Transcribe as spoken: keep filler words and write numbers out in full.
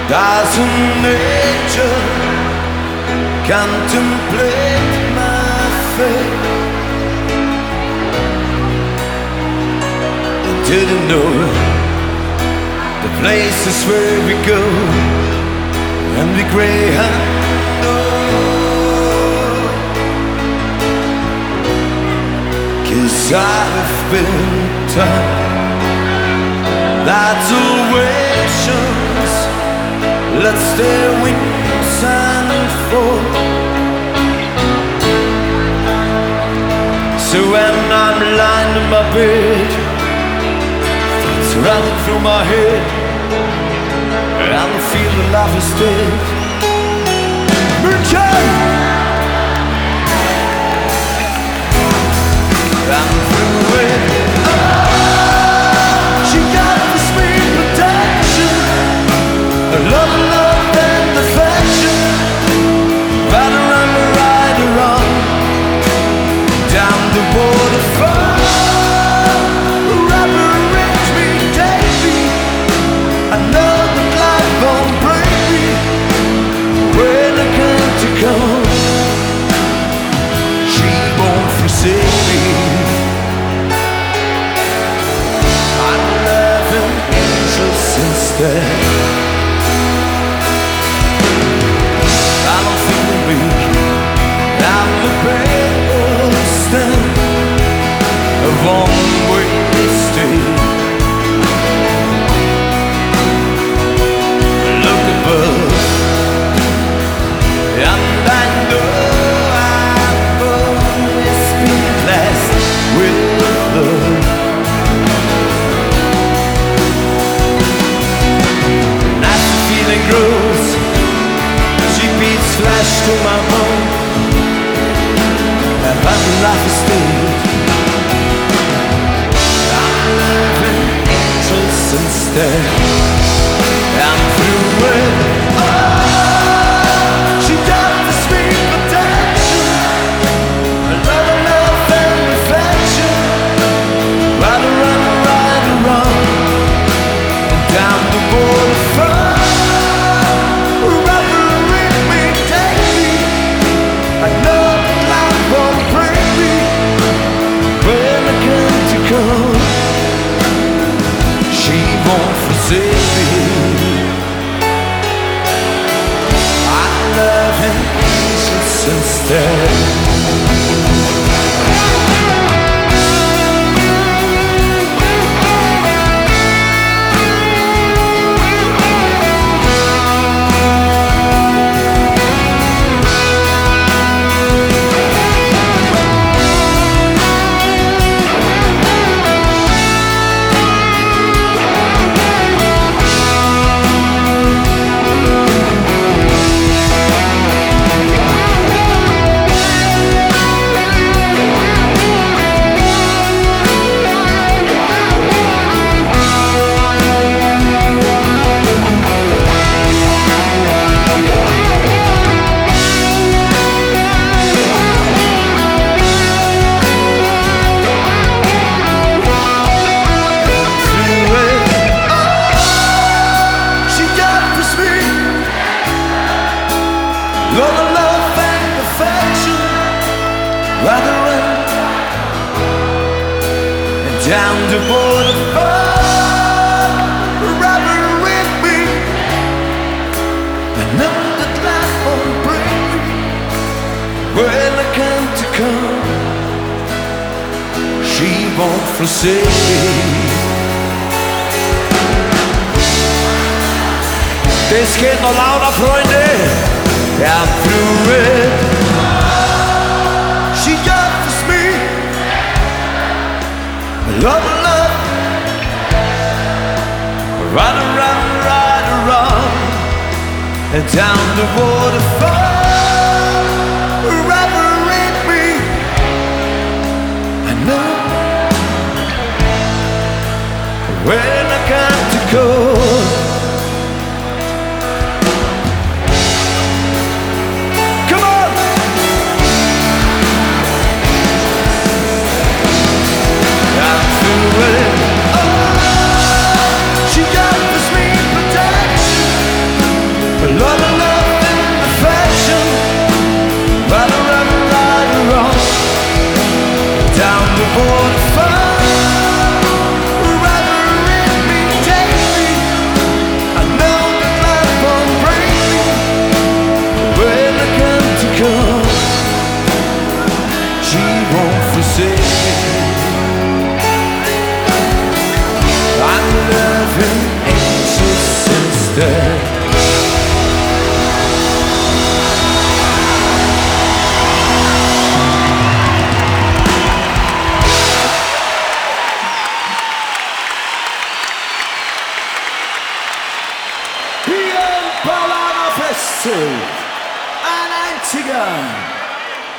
Doesn't nature contemplate my fate? I didn't know the places where we go and we greyhound. Cause I've been taught that ovations let their wings and fall. So when I'm lying in my bed, thoughts running through my head, and I feel the life is dead. Moonshine! I'm through it. Oh, she got the sweet protection, a love, love and affection. Right around, right around, down the waterfall. Whoever reach me, take me. I know that life won't break me when I come to come. She won't forsake me. Instead, I don't feel weak. I'm the best of one-way street. Look above, and I know I've always been blessed with love. Grows, she beats flesh to my bone, and my life is dead. I'm loving angels instead. I'm through with oh, she got the sweet protection, a love, love and affection. Right around, right around, and down the waterfront. I know that life won't break me when I come to come. She won't forsake me. I love him angels instead. Down the waterfall, rubber with me. I know that life won't break me when I come to come. She won't forsake me. Das geht noch lauter, Freunde. I'm through it. She got this me. Love, love, right around, right around, and down the waterfall, wherever it be. I know when I got to go. Come on! Oh, she got the sweet protection, dead. Ian Paulana Fessu and Antigone.